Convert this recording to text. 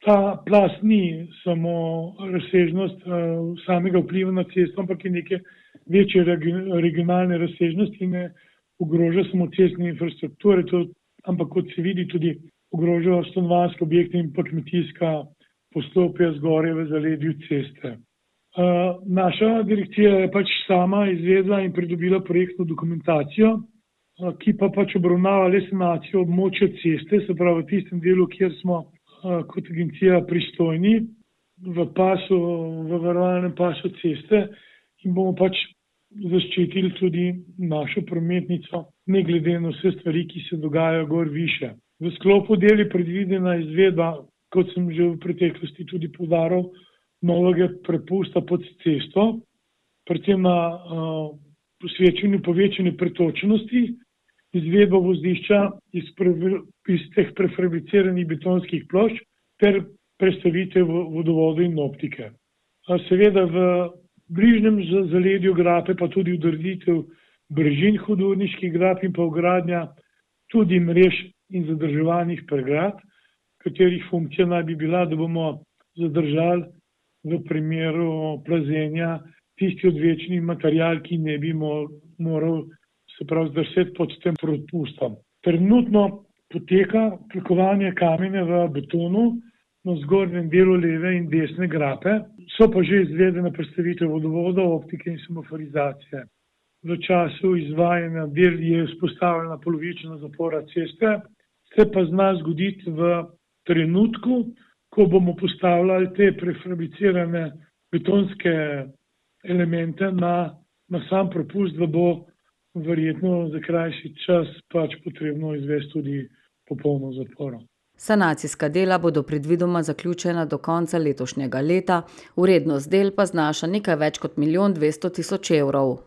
Ta plaz ni samo razsežnost samega vpliva na cesto, ampak je neke večje regionalne razsežnosti in ne ogroža samo cestne infrastrukture, ampak kot se vidi tudi ogroža stanovanjske objekte in pa kmetijska poslopja zgoraj v zaledju ceste. Naša direkcija je pač sama izvedla in pridobila projektno dokumentacijo, ki pa pač obravnava le sanacijo območja ceste, se pravi v tistem delu, kjer smo kot agencija pristojni v varovanem pasu ceste in bomo pač zaščitili tudi našo prometnico, ne glede na vse stvari, ki se dogajajo gor više. V sklopu del je predvidena izvedba, kot sem že v preteklosti tudi poudaril, novega prepusta pod cesto, predvsem na posvečanju povečane pretočnosti, izvedba vozlišča iz teh prefabriciranih betonskih plošč ter prestavitev vodovodov in optike. Seveda v bližnjem zaledju grape pa tudi ureditev brežin hudourniških grap in pa vgradnja tudi mrež in zadrževalnih pregrad, katerih funkcija naj bi bila, da bomo zadržali v primeru plazenja tisti odvečni material, ki ne bi moral se pravi zdrseti pod tem prepustom. Trenutno poteka tlakovanje kamenja v betonu na zgornjem delu leve in desne grape, so pa že izvedene prestavitev vodovoda, optike in semaforizacije. V času izvajanja del je vzpostavljena polovična zapora ceste, se pa zna zgoditi v trenutku, ko bomo postavljali te prefabricirane betonske elemente na sam prepust, da bo verjetno za krajši čas pač potrebno izvesti tudi popolno zaporo. Sanacijska dela bodo predvidoma zaključena do konca letošnjega leta, vrednost del pa znaša nekaj več kot 1 200 000 evrov.